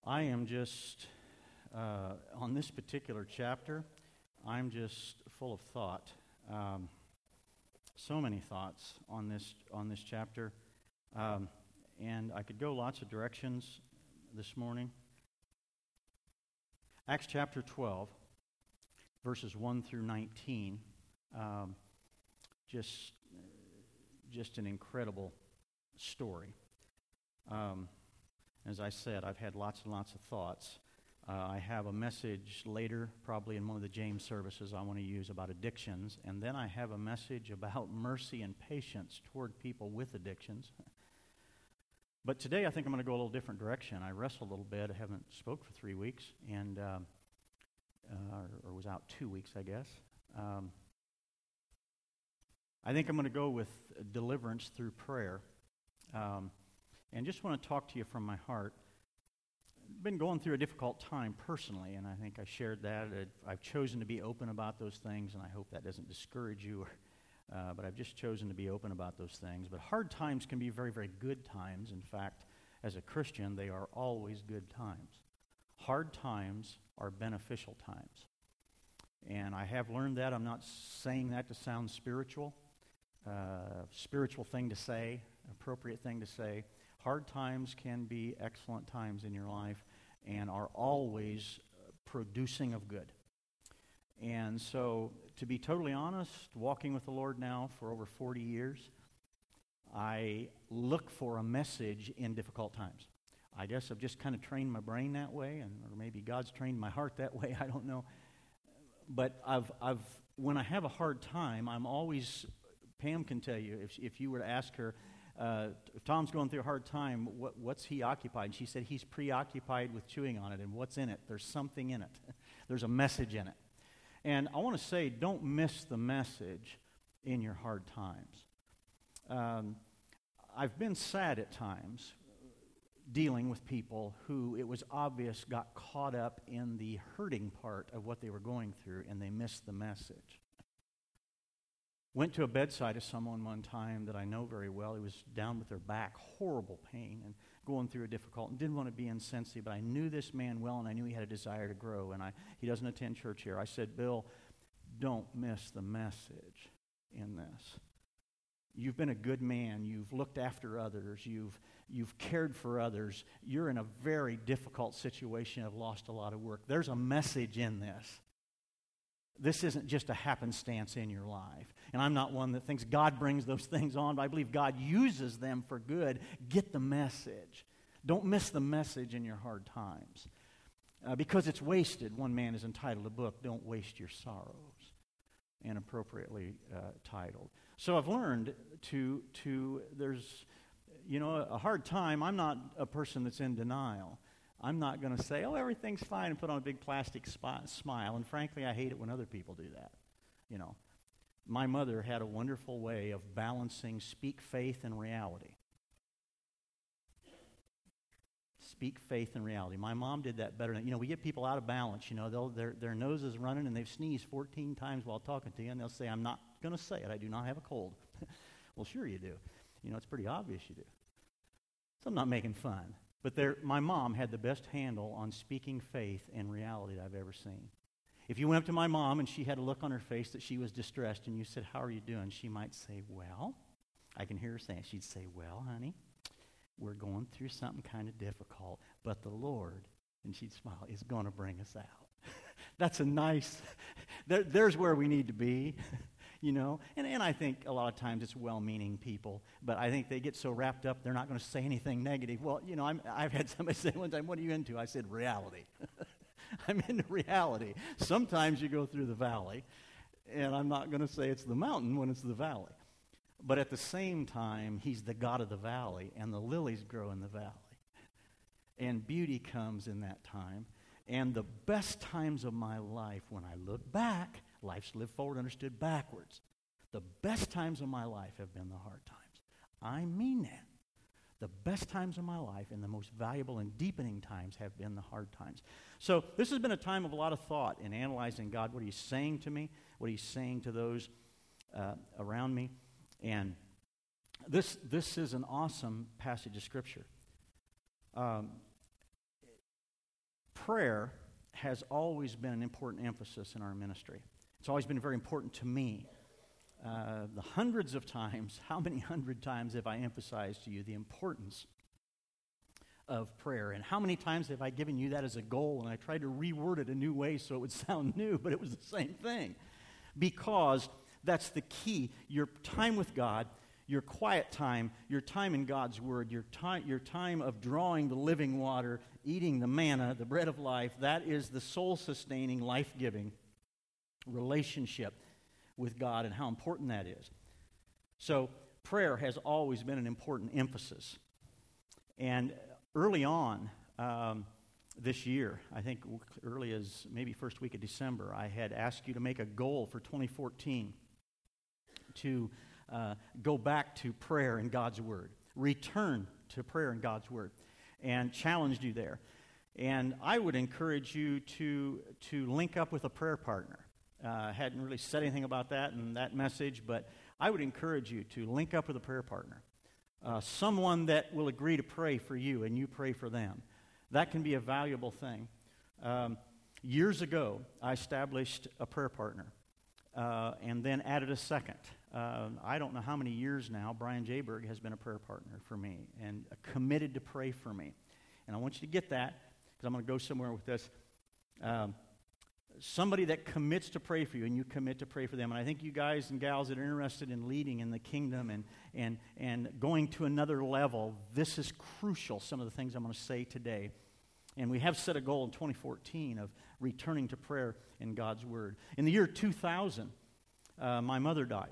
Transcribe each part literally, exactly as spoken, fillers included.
I am just, uh, on this particular chapter, I'm just full of thought. Um, so many thoughts on this on this chapter. Um, and I could go lots of directions this morning. Acts chapter twelve, verses one through nineteen. Um, just, just an incredible story. Um, as I said, I've had lots and lots of thoughts. Uh, I have a message later, probably in one of the James services I want to use about addictions. And then I have a message about mercy and patience toward people with addictions. But today I think I'm going to go a little different direction. I wrestled a little bit. I haven't spoke for three weeks, and um, uh, or, or was out two weeks, I guess. Um, I think I'm going to go with deliverance through prayer. Um, and just want to talk to you from my heart. I've been going through a difficult time personally, and I think I shared that. I've chosen to be open about those things, and I hope that doesn't discourage you. Or, uh, but I've just chosen to be open about those things. But hard times can be very, very good times. In fact, as a Christian, they are always good times. Hard times are beneficial times. And I have learned that. I'm not saying that to sound spiritual. Uh, spiritual thing to say, appropriate thing to say. Hard times can be excellent times in your life and are always producing of good. And so, to be totally honest, walking with the Lord now for over forty years, I look for a message in difficult times. I guess I've just kind of trained my brain that way, and or maybe God's trained my heart that way, I don't know. But I've, I've, when I have a hard time, I'm always, Pam can tell you, if, if you were to ask her, Uh, if Tom's going through a hard time, what, what's he occupied? And she said he's preoccupied with chewing on it. And what's in it? There's something in it. There's a message in it. And I want to say, don't miss the message in your hard times. Um, I've been sad at times dealing with people who it was obvious got caught up in the hurting part of what they were going through, and they missed the message. Went to a bedside of someone one time that I know very well. He was down with their back, horrible pain, and going through a difficult, and didn't want to be insensitive, but I knew this man well, and I knew he had a desire to grow, and I, he doesn't attend church here. I said, Bill, don't miss the message in this. You've been a good man. You've looked after others. You've, you've cared for others. You're in a very difficult situation. Have lost a lot of work. There's a message in this. This isn't just a happenstance in your life. And I'm not one that thinks God brings those things on, but I believe God uses them for good. Get the message. Don't miss the message in your hard times. Uh, because it's wasted. One man is entitled a book, Don't Waste Your Sorrows, and appropriately uh, titled. So I've learned to, to, there's, you know, a hard time. I'm not a person that's in denial. I'm not going to say, oh, everything's fine, and put on a big plastic spi- smile. And frankly, I hate it when other people do that. You know, my mother had a wonderful way of balancing speak faith and reality. Speak faith and reality. My mom did that better than, you know, we get people out of balance. You know, they'll, their, their nose is running, and they've sneezed fourteen times while talking to you, and they'll say, I'm not going to say it. I do not have a cold. Well, sure you do. You know, it's pretty obvious you do. So I'm not making fun. But there, my mom had the best handle on speaking faith and reality that I've ever seen. If you went up to my mom and she had a look on her face that she was distressed, and you said, how are you doing? She might say, well, I can hear her saying, she'd say, well, honey, we're going through something kind of difficult, but the Lord, and she'd smile, is going to bring us out. That's a nice, there, there's where we need to be. You know, and, and I think a lot of times it's well-meaning people, but I think they get so wrapped up they're not going to say anything negative. Well, you know, I'm, I've had somebody say one time, what are you into? I said, reality. I'm into reality. Sometimes you go through the valley, and I'm not going to say it's the mountain when it's the valley. But at the same time, he's the God of the valley, and the lilies grow in the valley. And beauty comes in that time. And the best times of my life, when I look back, life's lived forward, understood backwards. The best times of my life have been the hard times. I mean that. The best times of my life and the most valuable and deepening times have been the hard times. So this has been a time of a lot of thought in analyzing God, what he's saying to me, what he's saying to those uh, around me. And this, this is an awesome passage of Scripture. Um, prayer has always been an important emphasis in our ministry. It's always been very important to me. Uh, the hundreds of times, how many hundred times have I emphasized to you the importance of prayer? And how many times have I given you that as a goal, and I tried to reword it a new way so it would sound new, but it was the same thing. Because that's the key. Your time with God, your quiet time, your time in God's Word, your time, your time of drawing the living water, eating the manna, the bread of life, that is the soul-sustaining, life-giving relationship with God, and how important that is. So prayer has always been an important emphasis. And early on um, this year, I think early as maybe first week of December, I had asked you to make a goal for twenty fourteen to uh, go back to prayer in God's Word, return to prayer in God's Word, and challenged you there. And I would encourage you to, to link up with a prayer partner. I uh, hadn't really said anything about that in that message, but I would encourage you to link up with a prayer partner. Uh, someone that will agree to pray for you and you pray for them. That can be a valuable thing. Um, years ago, I established a prayer partner uh, and then added a second. Uh, I don't know how many years now Brian Jayberg has been a prayer partner for me and uh, committed to pray for me. And I want you to get that, because I'm going to go somewhere with this. Um, Somebody that commits to pray for you, and you commit to pray for them. And I think you guys and gals that are interested in leading in the kingdom and and and going to another level, this is crucial, some of the things I'm going to say today. And we have set a goal in twenty fourteen of returning to prayer in God's Word. In the year two thousand, uh, my mother died.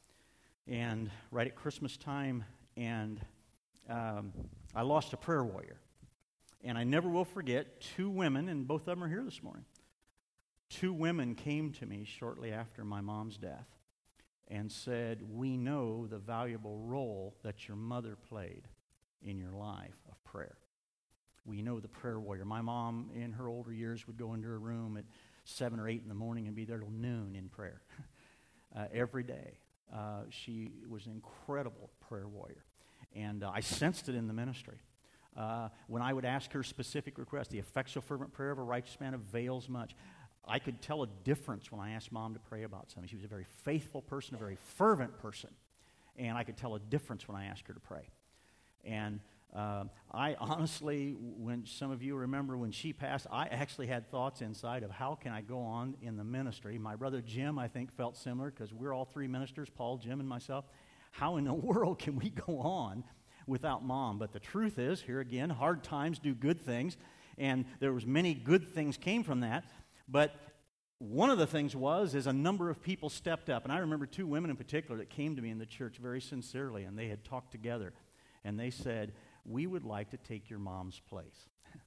And right at Christmas time, and um, I lost a prayer warrior. And I never will forget two women, and both of them are here this morning. Two women came to me shortly after my mom's death and said, "We know the valuable role that your mother played in your life of prayer. We know the prayer warrior." My mom, in her older years, would go into her room at seven or eight in the morning and be there till noon in prayer uh, every day. Uh, she was an incredible prayer warrior. And uh, I sensed it in the ministry. Uh, when I would ask her specific requests, the effectual fervent prayer of a righteous man avails much. I could tell a difference when I asked Mom to pray about something. She was a very faithful person, a very fervent person. And I could tell a difference when I asked her to pray. And uh, I honestly, when some of you remember when she passed, I actually had thoughts inside of how can I go on in the ministry. My brother Jim, I think, felt similar because we're all three ministers, Paul, Jim, and myself. How in the world can we go on without Mom? But the truth is, here again, hard times do good things. And there was many good things came from that. But one of the things was, is a number of people stepped up. And I remember two women in particular that came to me in the church very sincerely, and they had talked together. And they said, "We would like to take your mom's place.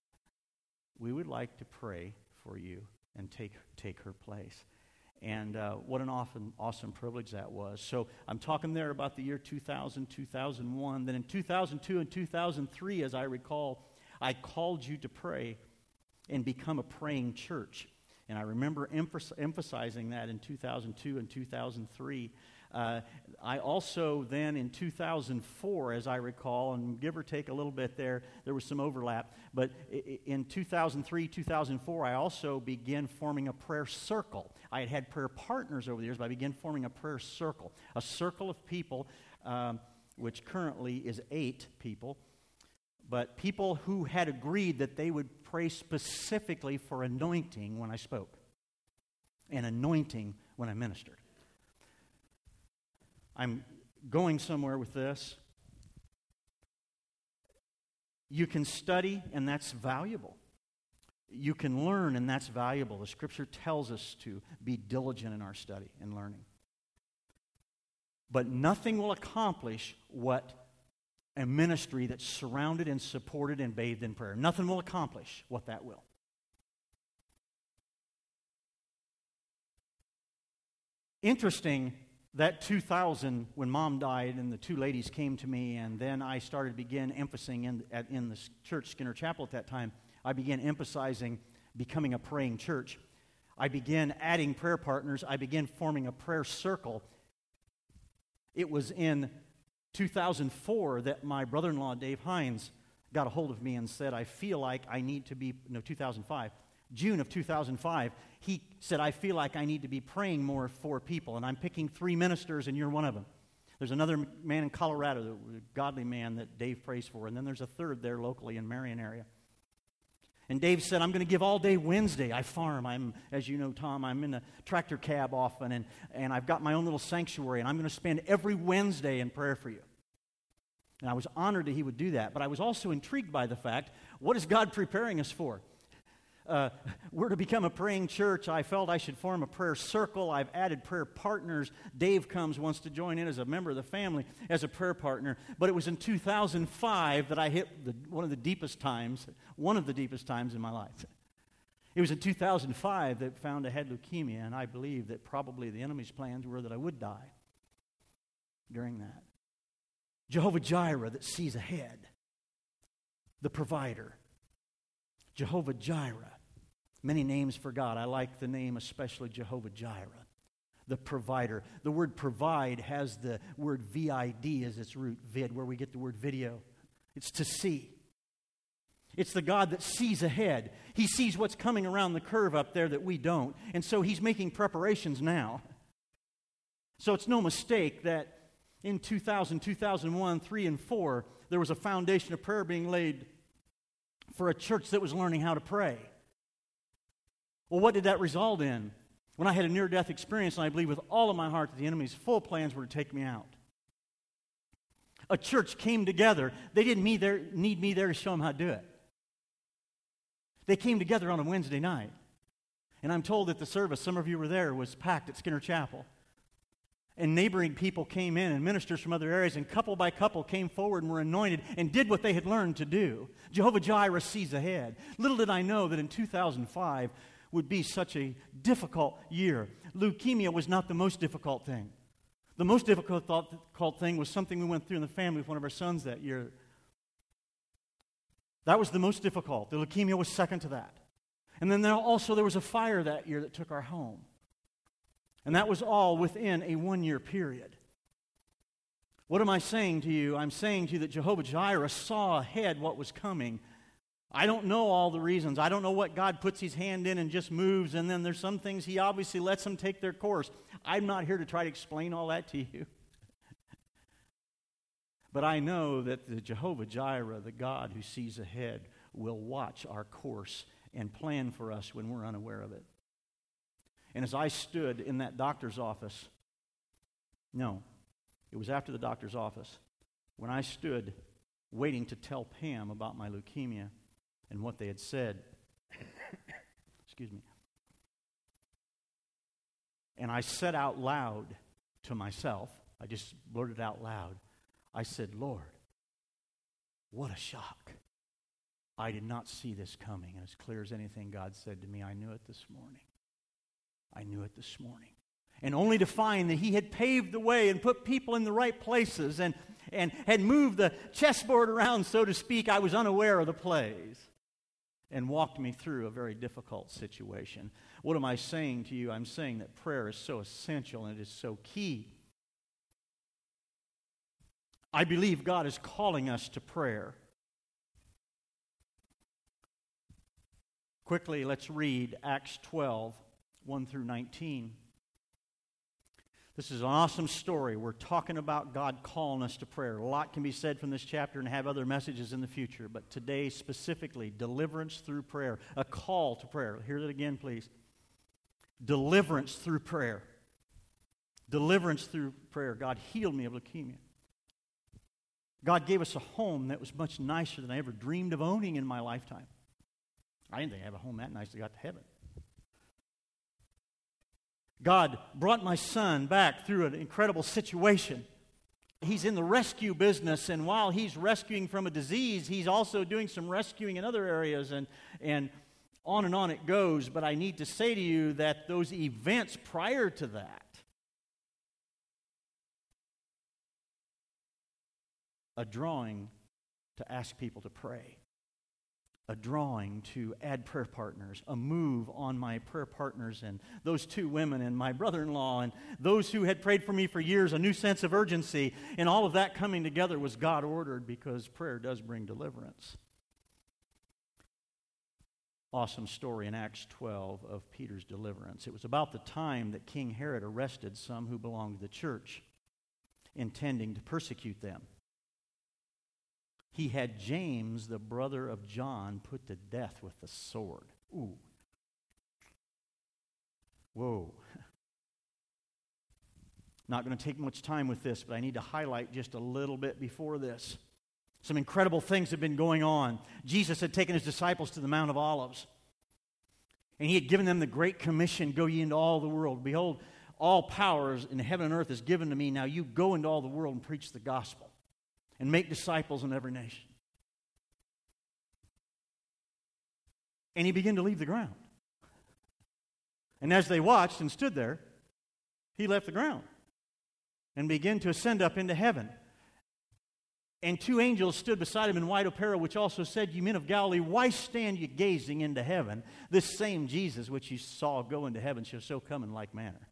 We would like to pray for you and take, take her place." And uh, what an awesome, awesome privilege that was. So I'm talking there about the year two thousand, two thousand one. Then in two thousand two and two thousand three, as I recall, I called you to pray and become a praying church. And I remember emph- emphasizing that in two thousand two and two thousand three. Uh, I also then in two thousand four, as I recall, and give or take a little bit there, there was some overlap. But in two thousand three, two thousand four, I also began forming a prayer circle. I had had prayer partners over the years, but I began forming a prayer circle. A circle of people, um, which currently is eight people, but people who had agreed that they would pray specifically for anointing when I spoke and anointing when I ministered. I'm going somewhere with this. You can study, and that's valuable. You can learn, and that's valuable. The Scripture tells us to be diligent in our study and learning. But nothing will accomplish what a ministry that's surrounded and supported and bathed in prayer. Nothing will accomplish what that will. Interesting that two thousand, when Mom died and the two ladies came to me, and then I started to begin emphasizing in, at, in the church, Skinner Chapel at that time, I began emphasizing becoming a praying church. I began adding prayer partners. I began forming a prayer circle. It was in two thousand four that my brother-in-law, Dave Hines, got a hold of me and said, I feel like I need to be, no, two thousand five, June of two thousand five, he said, I feel like I need to be praying more for people, and I'm picking three ministers, and you're one of them. There's another man in Colorado, a godly man that Dave prays for, and then there's a third there locally in Marion area. And Dave said, I'm going to give all day Wednesday. I farm. I'm, as you know, Tom, I'm in a tractor cab often, and, and I've got my own little sanctuary, and I'm going to spend every Wednesday in prayer for you. And I was honored that he would do that, but I was also intrigued by the fact, what is God preparing us for? Uh, we're to become a praying church. I felt I should form a prayer circle. I've added prayer partners. Dave comes, wants to join in as a member of the family as a prayer partner. But it was in two thousand five that I hit the, one of the deepest times, one of the deepest times in my life. It was in two thousand five that I found I had leukemia, and I believe that probably the enemy's plans were that I would die during that. Jehovah Jireh that sees ahead, the provider. Jehovah Jireh. Many names for God. I like the name especially Jehovah Jireh, the provider. The word provide has the word V I D as its root, vid, where we get the word video. It's to see. It's the God that sees ahead. He sees what's coming around the curve up there that we don't. And so He's making preparations now. So it's no mistake that in two thousand, two thousand one, three, and four, there was a foundation of prayer being laid for a church that was learning how to pray. Well, what did that result in? When I had a near-death experience, and I believe with all of my heart that the enemy's full plans were to take me out. A church came together. They didn't need, there, need me there to show them how to do it. They came together on a Wednesday night. And I'm told that the service, some of you were there, was packed at Skinner Chapel. And neighboring people came in, and ministers from other areas, and couple by couple came forward and were anointed and did what they had learned to do. Jehovah Jireh sees ahead. Little did I know that in two thousand five would be such a difficult year. Leukemia was not the most difficult thing. The most difficult, difficult thing was something we went through in the family with one of our sons that year. That was the most difficult. The leukemia was second to that. And then there also there was a fire that year that took our home. And that was all within a one-year period. What am I saying to you? I'm saying to you that Jehovah Jireh saw ahead what was coming. I don't know all the reasons. I don't know what God puts His hand in and just moves, and then there's some things He obviously lets them take their course. I'm not here to try to explain all that to you. But I know that the Jehovah Jireh, the God who sees ahead, will watch our course and plan for us when we're unaware of it. And as I stood in that doctor's office, no, it was after the doctor's office, when I stood waiting to tell Pam about my leukemia and what they had said, excuse me, and I said out loud to myself, I just blurted out loud, I said, Lord, what a shock. I did not see this coming. And as clear as anything God said to me, I knew it this morning. I knew it this morning. And only to find that He had paved the way and put people in the right places and, and had moved the chessboard around, so to speak, I was unaware of the plays and walked me through a very difficult situation. What am I saying to you? I'm saying that prayer is so essential and it is so key. I believe God is calling us to prayer. Quickly, let's read Acts twelve, one through nineteen. This is an awesome story. We're talking about God calling us to prayer. A lot can be said from this chapter and have other messages in the future, but today specifically, deliverance through prayer, a call to prayer. Hear that again, please. Deliverance through prayer. Deliverance through prayer. God healed me of leukemia. God gave us a home that was much nicer than I ever dreamed of owning in my lifetime. I didn't think I'd have a home that nice till I got to heaven. God brought my son back through an incredible situation. He's in the rescue business, and while he's rescuing from a disease, he's also doing some rescuing in other areas, and, and on and on it goes. But I need to say to you that those events prior to that, a drawing to ask people to pray, a drawing to add prayer partners, a move on my prayer partners and those two women and my brother-in-law and those who had prayed for me for years, a new sense of urgency, and all of that coming together was God-ordered because prayer does bring deliverance. awesome story in Acts twelve of Peter's deliverance. It was about the time that King Herod arrested some who belonged to the church, intending to persecute them. He had James, the brother of John, put to death with the sword. Ooh. Whoa. Not going to take much time with this, but I need to highlight just a little bit before this. Some incredible things have been going on. Jesus had taken his disciples to the Mount of Olives, and he had given them the Great Commission, go ye into all the world. Behold, all powers in heaven and earth is given to me. Now you go into all the world and preach the gospel and make disciples in every nation. And he began to leave the ground. And as they watched and stood there, he left the ground and began to ascend up into heaven. And two angels stood beside him in white apparel, which also said, Ye men of Galilee, why stand ye gazing into heaven? This same Jesus which you saw go into heaven shall so come in like manner.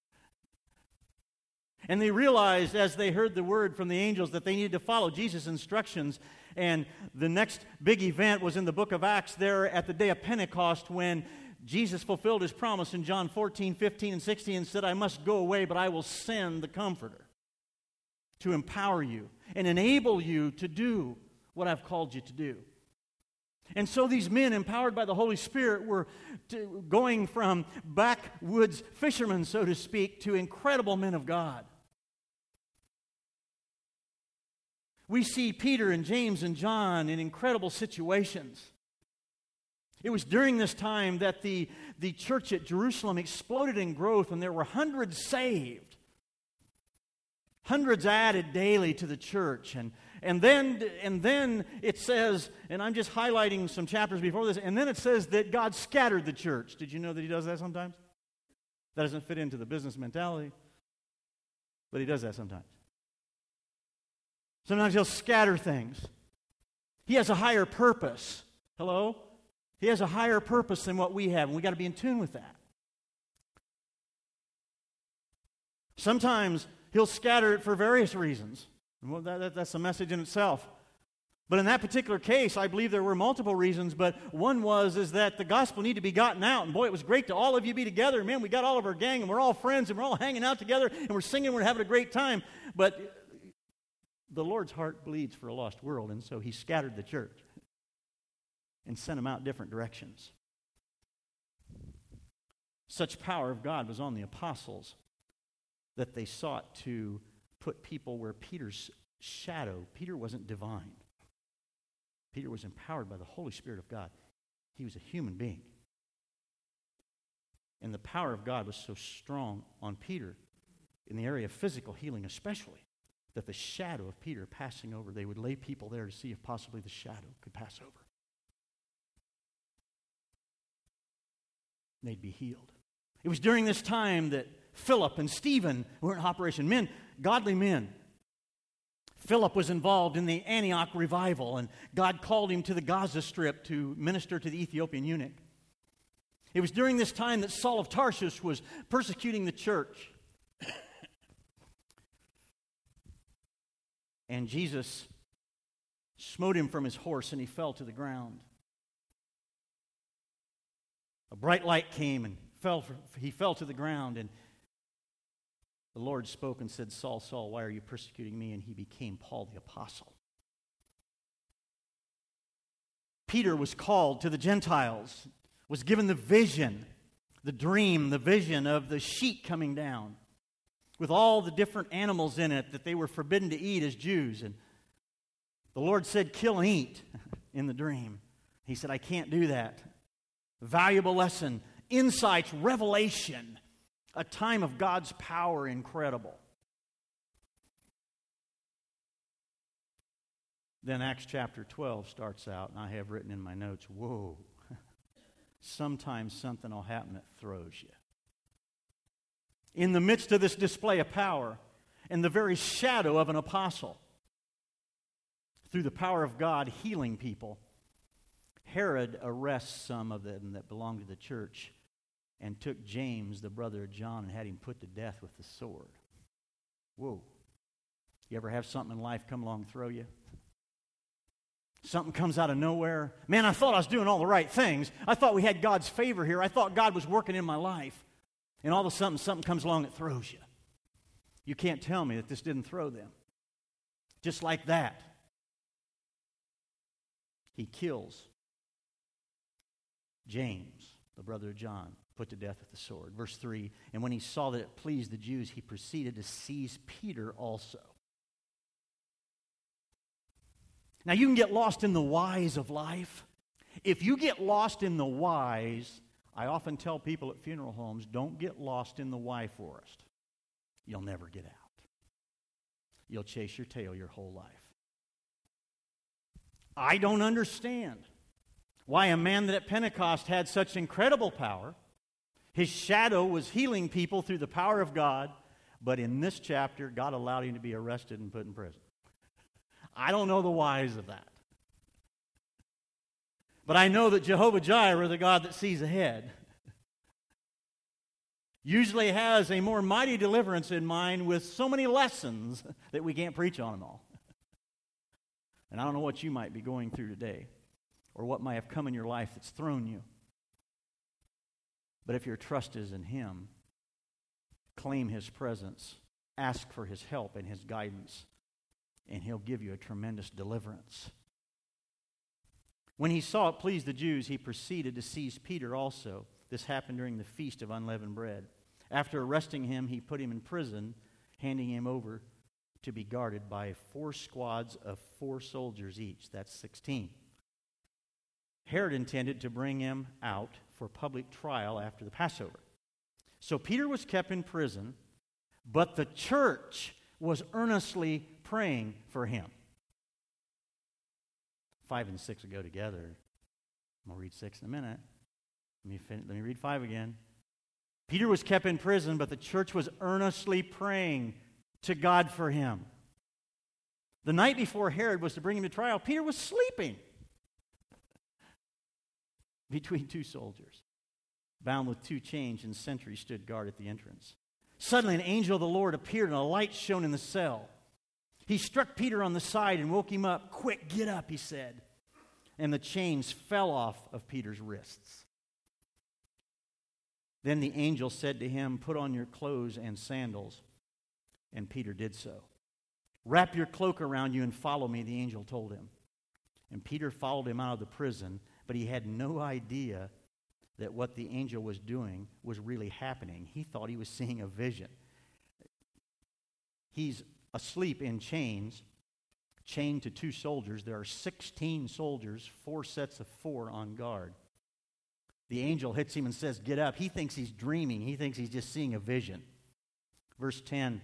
And they realized as they heard the word from the angels that they needed to follow Jesus' instructions. And the next big event was in the book of Acts there at the day of Pentecost, when Jesus fulfilled his promise in John fourteen, fifteen, and sixteen and said, I must go away, but I will send the Comforter to empower you and enable you to do what I've called you to do. And so these men, empowered by the Holy Spirit, were to, going from backwoods fishermen, so to speak, to incredible men of God. We see Peter and James and John in incredible situations. It was during this time that the, the church at Jerusalem exploded in growth, and there were hundreds saved. Hundreds added daily to the church. And, and, then, and then it says, and I'm just highlighting some chapters before this, and then it says that God scattered the church. Did you know that he does that sometimes? That doesn't fit into the business mentality, but he does that sometimes. Sometimes he'll scatter things. He has a higher purpose. Hello? He has a higher purpose than what we have, and we've got to be in tune with that. Sometimes he'll scatter it for various reasons. Well, that, that, that's a message in itself. But in that particular case, I believe there were multiple reasons, but one was is that the gospel needed to be gotten out. And boy, it was great to all of you be together. Man, we got all of our gang, and we're all friends, and we're all hanging out together, and we're singing, we're having a great time. But the Lord's heart bleeds for a lost world, and so he scattered the church and sent them out different directions. Such power of God was on the apostles that they sought to put people where Peter's shadow, Peter wasn't divine. Peter was empowered by the Holy Spirit of God. He was a human being. And the power of God was so strong on Peter, in the area of physical healing especially, that the shadow of Peter passing over, they would lay people there to see if possibly the shadow could pass over. They'd be healed. It was during this time that Philip and Stephen were in operation. Men, godly men. Philip was involved in the Antioch revival, and God called him to the Gaza Strip to minister to the Ethiopian eunuch. It was during this time that Saul of Tarsus was persecuting the church. And Jesus smote him from his horse, and he fell to the ground. A bright light came, and fell for, he fell to the ground, and the Lord spoke and said, Saul, Saul, why are you persecuting me? And he became Paul the Apostle. Peter was called to the Gentiles, was given the vision, the dream, the vision of the sheet coming down with all the different animals in it that they were forbidden to eat as Jews. And the Lord said, kill and eat in the dream. He said, I can't do that. Valuable lesson, insights, revelation, a time of God's power, incredible. Then Acts chapter twelve starts out, and I have written in my notes, whoa, sometimes something will happen that throws you. In the midst of this display of power, in the very shadow of an apostle, through the power of God healing people, Herod arrests some of them that belonged to the church and took James, the brother of John, and had him put to death with the sword. Whoa. You ever have something in life come along and throw you? Something comes out of nowhere. Man, I thought I was doing all the right things. I thought we had God's favor here. I thought God was working in my life. And all of a sudden, something comes along that throws you. You can't tell me that this didn't throw them. Just like that. He kills James, the brother of John, put to death with the sword. Verse three, and when he saw that it pleased the Jews, he proceeded to seize Peter also. Now, you can get lost in the whys of life. If you get lost in the whys, I often tell people at funeral homes, don't get lost in the why forest. You'll never get out. You'll chase your tail your whole life. I don't understand why a man that at Pentecost had such incredible power, his shadow was healing people through the power of God, but in this chapter, God allowed him to be arrested and put in prison. I don't know the whys of that. But I know that Jehovah-Jireh, the God that sees ahead, usually has a more mighty deliverance in mind with so many lessons that we can't preach on them all. And I don't know what you might be going through today or what might have come in your life that's thrown you. But if your trust is in Him, claim His presence, ask for His help and His guidance, and He'll give you a tremendous deliverance. When he saw it pleased the Jews, he proceeded to seize Peter also. This happened during the Feast of Unleavened Bread. After arresting him, he put him in prison, handing him over to be guarded by four squads of four soldiers each. That's sixteen. Herod intended to bring him out for public trial after the Passover. So Peter was kept in prison, but the church was earnestly praying for him. Five and six will go together. I'm going to read six in a minute. Let me, fin- let me read five again. Peter was kept in prison, but the church was earnestly praying to God for him. The night before Herod was to bring him to trial, Peter was sleeping between two soldiers, bound with two chains, and sentries stood guard at the entrance. Suddenly an angel of the Lord appeared, and a light shone in the cell. He struck Peter on the side and woke him up. "Quick, get up," he said. And the chains fell off of Peter's wrists. Then the angel said to him, "Put on your clothes and sandals." And Peter did so. "Wrap your cloak around you and follow me," the angel told him. And Peter followed him out of the prison, but he had no idea that what the angel was doing was really happening. He thought he was seeing a vision. He's asleep in chains, chained to two soldiers. There are sixteen soldiers, four sets of four on guard. The angel hits him and says, "Get up." He thinks he's dreaming. He thinks he's just seeing a vision. Verse ten.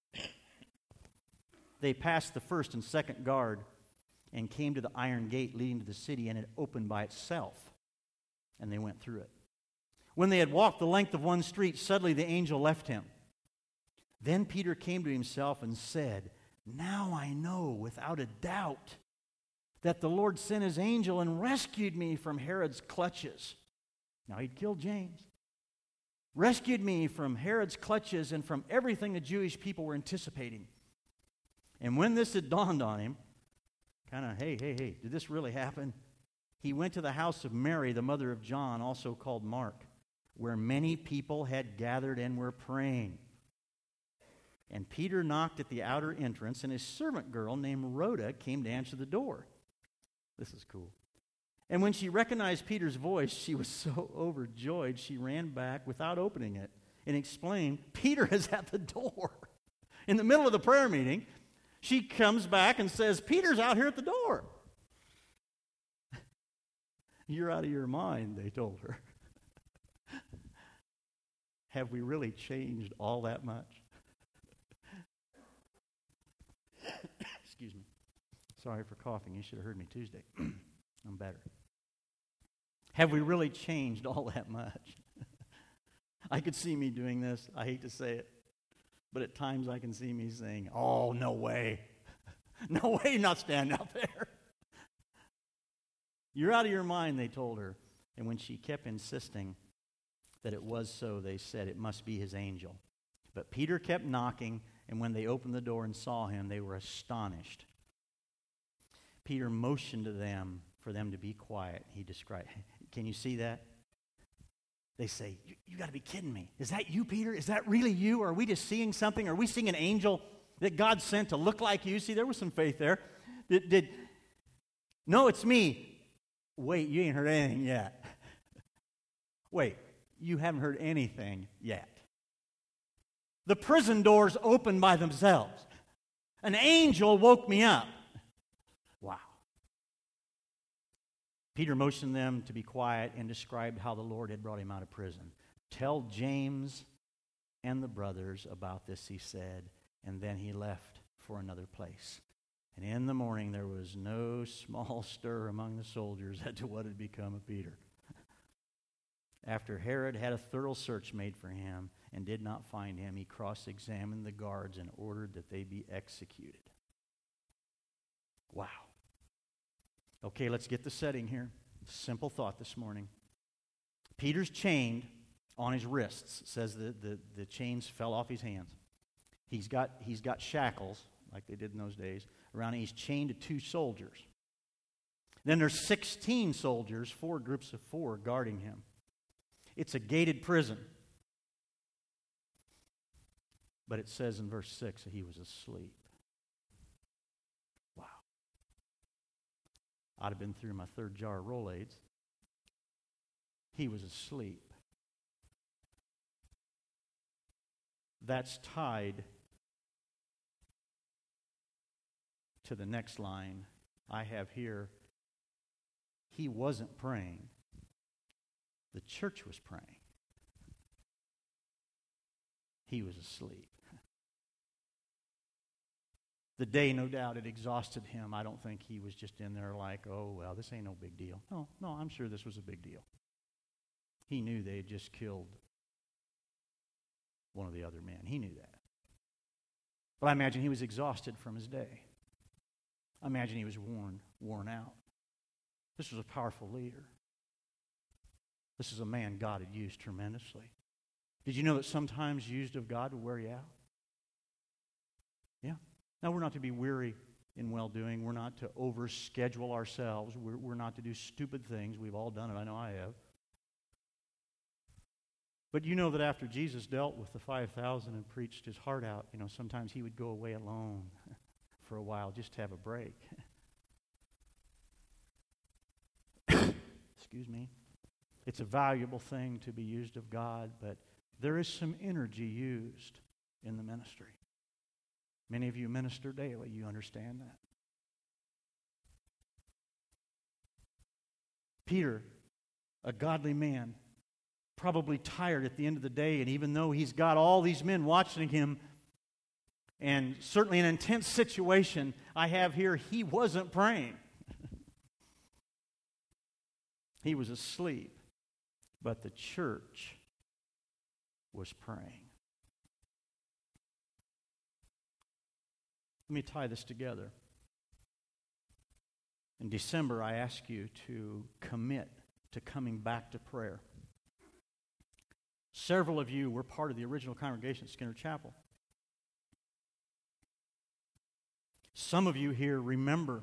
They passed the first and second guard and came to the iron gate leading to the city, and it opened by itself, and they went through it. When they had walked the length of one street, suddenly the angel left him. Then Peter came to himself and said, "Now I know without a doubt that the Lord sent His angel and rescued me from Herod's clutches." Now he'd killed James. Rescued me from Herod's clutches and from everything the Jewish people were anticipating. And when this had dawned on him, kind of, hey, hey, hey, did this really happen? He went to the house of Mary, the mother of John, also called Mark, where many people had gathered and were praying. And Peter knocked at the outer entrance, and a servant girl named Rhoda came to answer the door. This is cool. And when she recognized Peter's voice, she was so overjoyed, she ran back without opening it and explained, "Peter is at the door." In the middle of the prayer meeting, she comes back and says, "Peter's out here at the door." "You're out of your mind," they told her. Have we really changed all that much? Excuse me. Sorry for coughing. You should have heard me Tuesday. I'm better. Have we really changed all that much? I could see me doing this. I hate to say it. But at times I can see me saying, "Oh, no way. No way, not standing out there." "You're out of your mind," they told her. And when she kept insisting that it was so, they said, "It must be his angel." But Peter kept knocking, and when they opened the door and saw him, they were astonished. Peter motioned to them for them to be quiet. He described, can you see that? They say, you, you got to be kidding me. Is that you, Peter? Is that really you? Or are we just seeing something? Are we seeing an angel that God sent to look like you? See, there was some faith there. Did, did no, it's me. Wait, you ain't heard anything yet. Wait, you haven't heard anything yet. The prison doors opened by themselves. An angel woke me up. Wow. Peter motioned them to be quiet and described how the Lord had brought him out of prison. Tell James and the brothers about this, he said, and then he left for another place. And in the morning there was no small stir among the soldiers as to what had become of Peter. After Herod had a thorough search made for him and did not find him, he cross-examined the guards and ordered that they be executed. Wow. Okay, let's get the setting here. Simple thought this morning. Peter's chained on his wrists. It says the, the, the chains fell off his hands. He's got, he's got shackles, like they did in those days, around him. He's chained to two soldiers. Then there's sixteen soldiers, four groups of four, guarding him. It's a gated prison. But it says in verse six that he was asleep. Wow. I'd have been through my third jar of Rolaids. He was asleep. That's tied to the next line I have here. He wasn't praying. The church was praying. He was asleep. The day, no doubt, it exhausted him. I don't think he was just in there like, oh, well, this ain't no big deal. No, no, I'm sure this was a big deal. He knew they had just killed one of the other men. He knew that. But I imagine he was exhausted from his day. I imagine he was worn, worn out. This was a powerful leader. This is a man God had used tremendously. Did you know that sometimes used of God will wear you out? Yeah. Now, we're not to be weary in well-doing. We're not to overschedule ourselves. We're, we're not to do stupid things. We've all done it. I know I have. But you know that after Jesus dealt with the five thousand and preached his heart out, you know, sometimes he would go away alone for a while just to have a break. Excuse me. It's a valuable thing to be used of God, but there is some energy used in the ministry. Many of you minister daily. You understand that. Peter, a godly man, probably tired at the end of the day, and even though he's got all these men watching him, and certainly an intense situation, I have here, he wasn't praying. He was asleep, but the church was praying. Let me tie this together. In December, I ask you to commit to coming back to prayer. Several of you were part of the original congregation at Skinner Chapel. Some of you here remember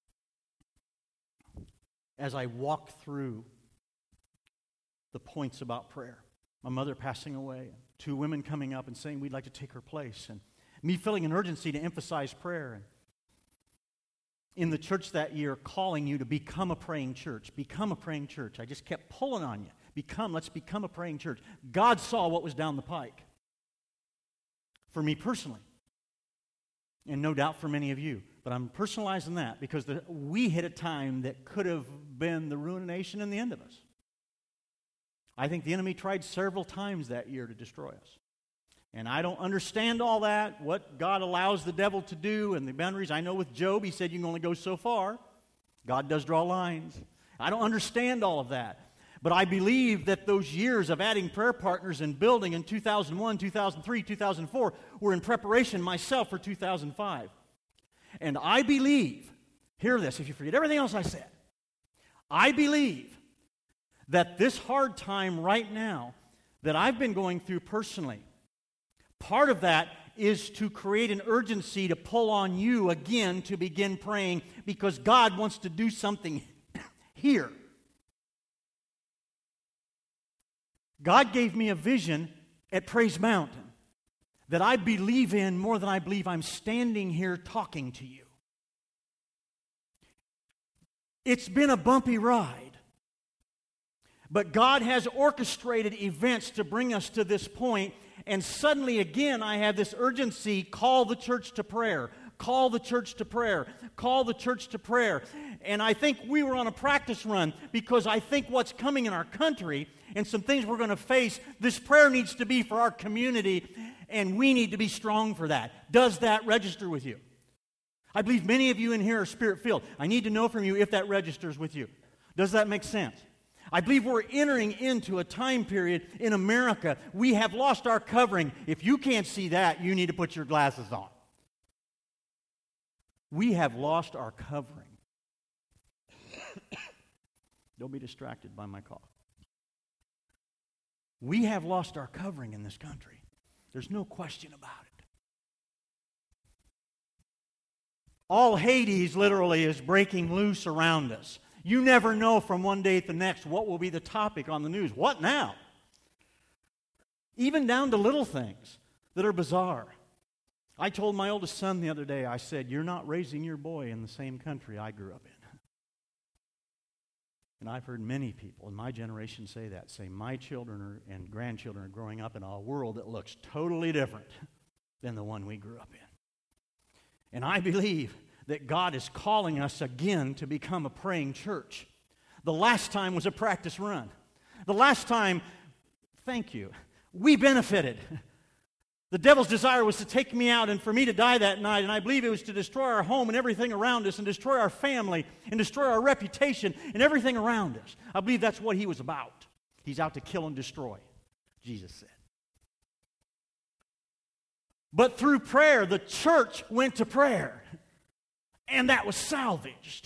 as I walked through the points about prayer. My mother passing away, two women coming up and saying we'd like to take her place, and me feeling an urgency to emphasize prayer. And in the church that year, calling you to become a praying church. Become a praying church. I just kept pulling on you. Become, let's become a praying church. God saw what was down the pike. For me personally. And no doubt for many of you. But I'm personalizing that because the, we hit a time that could have been the ruination and the end of us. I think the enemy tried several times that year to destroy us. And I don't understand all that, what God allows the devil to do and the boundaries. I know with Job, he said you can only go so far. God does draw lines. I don't understand all of that. But I believe that those years of adding prayer partners and building in two thousand one, two thousand three, two thousand four were in preparation myself for two thousand five. And I believe, hear this, if you forget everything else I said, I believe that this hard time right now that I've been going through personally, part of that is to create an urgency to pull on you again to begin praying because God wants to do something here. God gave me a vision at Praise Mountain that I believe in more than I believe I'm standing here talking to you. It's been a bumpy ride, but God has orchestrated events to bring us to this point, and suddenly again I have this urgency, call the church to prayer, call the church to prayer, call the church to prayer. And I think we were on a practice run because I think what's coming in our country and some things we're going to face, this prayer needs to be for our community, and we need to be strong for that. Does that register with you? I believe many of you in here are Spirit-filled. I need to know from you if that registers with you. Does that make sense? I believe we're entering into a time period in America. We have lost our covering. If you can't see that, you need to put your glasses on. We have lost our covering. Don't be distracted by my cough. We have lost our covering in this country. There's no question about it. All Hades literally is breaking loose around us. You never know from one day to the next what will be the topic on the news. What now? Even down to little things that are bizarre. I told my oldest son the other day, I said, you're not raising your boy in the same country I grew up in. And I've heard many people in my generation say that, say my children are, and grandchildren are growing up in a world that looks totally different than the one we grew up in. And I believe that God is calling us again to become a praying church. The last time was a practice run. The last time, thank you, we benefited. The devil's desire was to take me out and for me to die that night, and I believe it was to destroy our home and everything around us and destroy our family and destroy our reputation and everything around us. I believe that's what he was about. He's out to kill and destroy, Jesus said. But through prayer, the church went to prayer, and that was salvaged.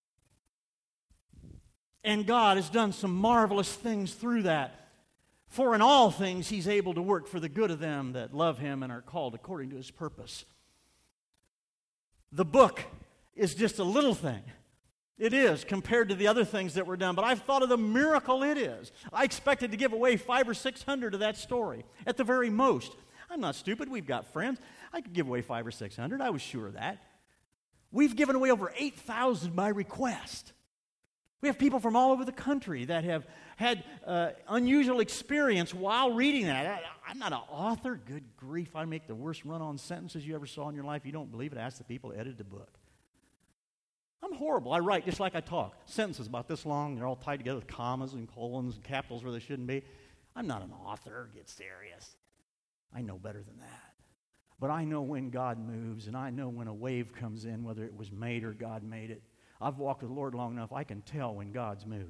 And God has done some marvelous things through that. For in all things he's able to work for the good of them that love him and are called according to his purpose. The book is just a little thing. It is, compared to the other things that were done. But I've thought of the miracle it is. I expected to give away five or six hundred of that story, at the very most. I'm not stupid. We've got friends. I could give away five or six hundred. I was sure of that. We've given away over eight thousand by request. We have people from all over the country that have had uh, unusual experience while reading that. I, I'm not an author. Good grief, I make the worst run-on sentences you ever saw in your life. You don't believe it? Ask the people who edited the book. I'm horrible. I write just like I talk. Sentences about this long. They're all tied together with commas and colons and capitals where they shouldn't be. I'm not an author. Get serious. I know better than that. But I know when God moves, and I know when a wave comes in, whether it was made or God made it. I've walked with the Lord long enough, I can tell when God's moving.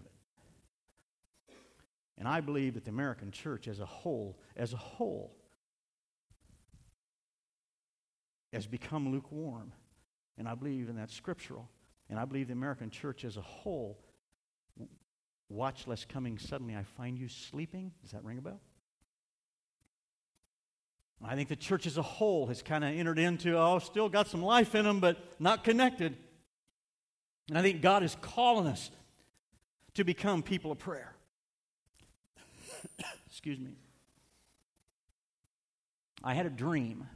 And I believe that the American church as a whole, as a whole, has become lukewarm. And I believe in that scriptural. And I believe the American church as a whole, watch lest coming suddenly I find you sleeping. Does that ring a bell? I think the church as a whole has kind of entered into, oh, still got some life in them, but not connected. And I think God is calling us to become people of prayer. Excuse me. I had a dream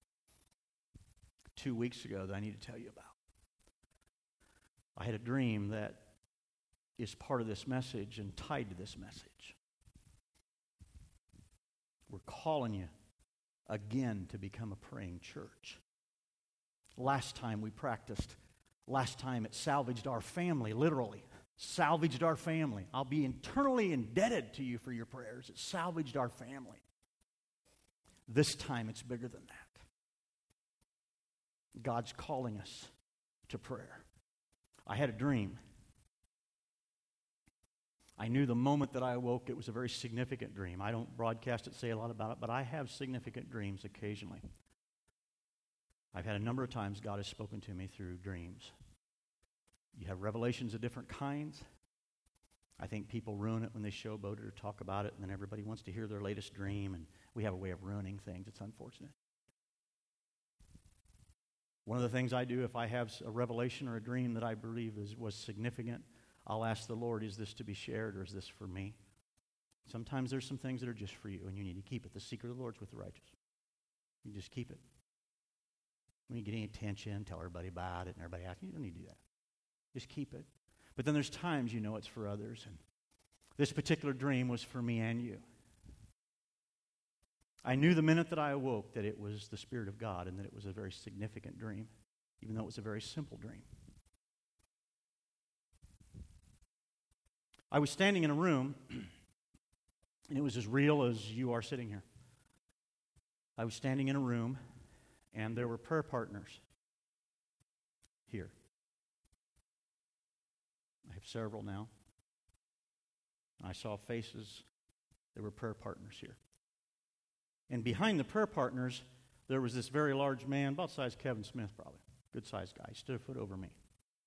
two weeks ago that I need to tell you about. I had a dream that is part of this message and tied to this message. We're calling you again to become a praying church. Last time we practiced, last time it salvaged our family, literally. Salvaged our family. I'll be eternally indebted to you for your prayers. It salvaged our family. This time it's bigger than that. God's calling us to prayer. I had a dream. I knew the moment that I awoke it was a very significant dream. I don't broadcast it, say a lot about it, but I have significant dreams occasionally. I've had a number of times God has spoken to me through dreams. You have revelations of different kinds. I think people ruin it when they showboat it or talk about it, and then everybody wants to hear their latest dream, and we have a way of ruining things. It's unfortunate. One of the things I do if I have a revelation or a dream that I believe is, was significant, I'll ask the Lord, is this to be shared or is this for me? Sometimes there's some things that are just for you and you need to keep it. The secret of the Lord's with the righteous. You just keep it. When you get any attention, tell everybody about it and everybody asks, you don't need to do that. Just keep it. But then there's times you know it's for others. And this particular dream was for me and you. I knew the minute that I awoke that it was the Spirit of God and that it was a very significant dream, even though it was a very simple dream. I was standing in a room, and it was as real as you are sitting here. I was standing in a room, and there were prayer partners here. I have several now. I saw faces. There were prayer partners here. And behind the prayer partners, there was this very large man, about the size of Kevin Smith probably, good-sized guy. He stood a foot over me.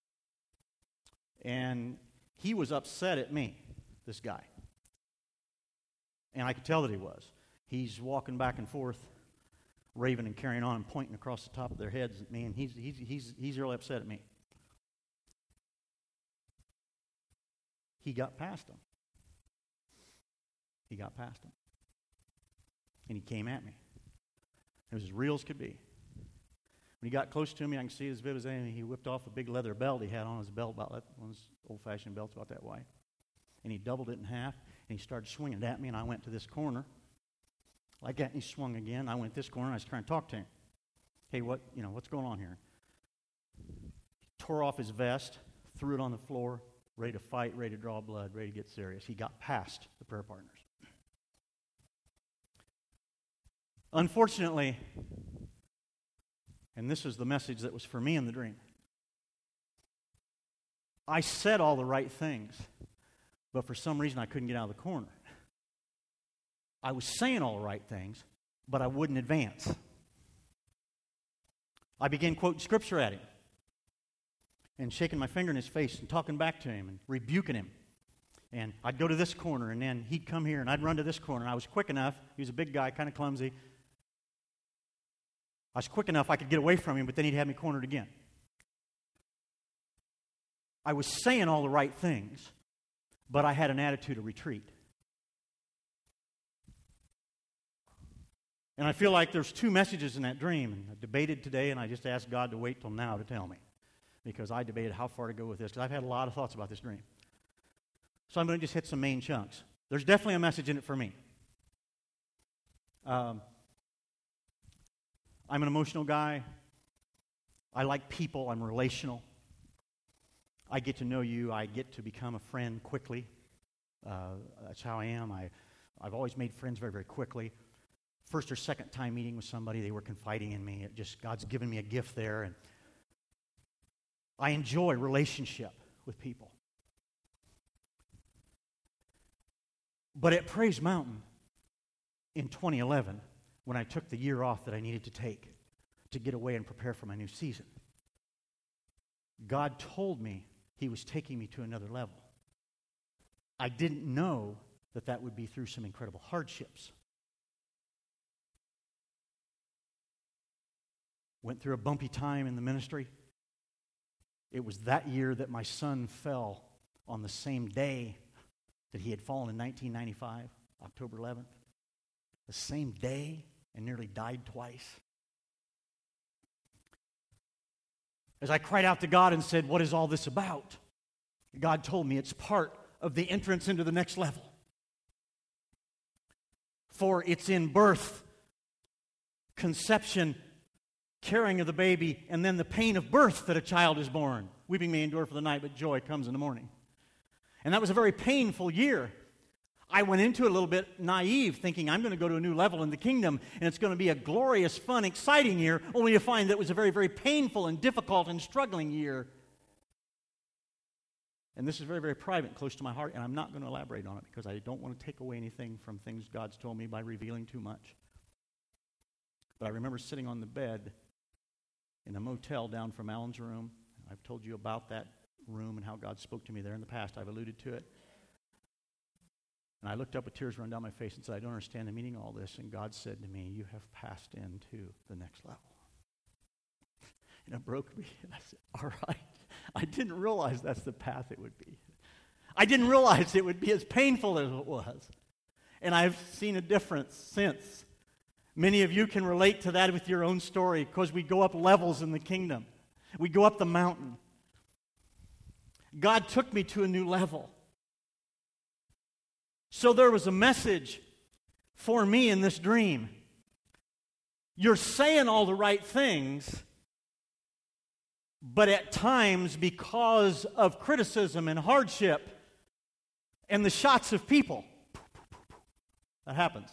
And he was upset at me, this guy. And I could tell that he was. He's walking back and forth, raving and carrying on and pointing across the top of their heads at me, and he's, he's, he's, he's really upset at me. He got past him. He got past him. And he came at me. It was as real as could be. When he got close to me, I can see it as vivid as anything. He whipped off a big leather belt he had on his belt, about that, one of those old-fashioned belts about that wide. And he doubled it in half, and he started swinging it at me, and I went to this corner. Like that, and he swung again. I went this corner, and I was trying to talk to him. Hey, what, you know, what's going on here? He tore off his vest, threw it on the floor, ready to fight, ready to draw blood, ready to get serious. He got past the prayer partners. Unfortunately, and this is the message that was for me in the dream, I said all the right things, but for some reason I couldn't get out of the corner. I was saying all the right things, but I wouldn't advance. I began quoting scripture at him and shaking my finger in his face and talking back to him and rebuking him. And I'd go to this corner, and then he'd come here, and I'd run to this corner. And I was quick enough. He was a big guy, kind of clumsy. I was quick enough I could get away from him, but then he'd have me cornered again. I was saying all the right things, but I had an attitude of retreat. And I feel like there's two messages in that dream. And I debated today, and I just asked God to wait till now to tell me, because I debated how far to go with this, because I've had a lot of thoughts about this dream. So I'm going to just hit some main chunks. There's definitely a message in it for me. Um, I'm an emotional guy. I like people. I'm relational. I get to know you. I get to become a friend quickly. Uh, that's how I am. I, I've always made friends very, very quickly. First or second time meeting with somebody, they were confiding in me. It just, God's given me a gift there. And I enjoy relationship with people. But at Praise Mountain in twenty eleven, when I took the year off that I needed to take to get away and prepare for my new season, God told me He was taking me to another level. I didn't know that that would be through some incredible hardships. Went through a bumpy time in the ministry. It was that year that my son fell on the same day that he had fallen in nineteen ninety-five, October eleventh. The same day, and nearly died twice. As I cried out to God and said, what is all this about? God told me it's part of the entrance into the next level. For it's in birth, conception, carrying of the baby, and then the pain of birth that a child is born. Weeping may endure for the night, but joy comes in the morning. And that was a very painful year. I went into it a little bit naive, thinking I'm going to go to a new level in the kingdom, and it's going to be a glorious, fun, exciting year, only to find that it was a very, very painful and difficult and struggling year. And this is very, very private and close to my heart, and I'm not going to elaborate on it because I don't want to take away anything from things God's told me by revealing too much. But I remember sitting on the bed in a motel down from Alan's room. I've told you about that room and how God spoke to me there in the past. I've alluded to it. And I looked up with tears running down my face and said, I don't understand the meaning of all this. And God said to me, you have passed into the next level. And it broke me. I said, all right. I didn't realize that's the path it would be. I didn't realize it would be as painful as it was. And I've seen a difference since. Many of you can relate to that with your own story because we go up levels in the kingdom. We go up the mountain. God took me to a new level. So there was a message for me in this dream. You're saying all the right things, but at times, because of criticism and hardship and the shots of people, that happens.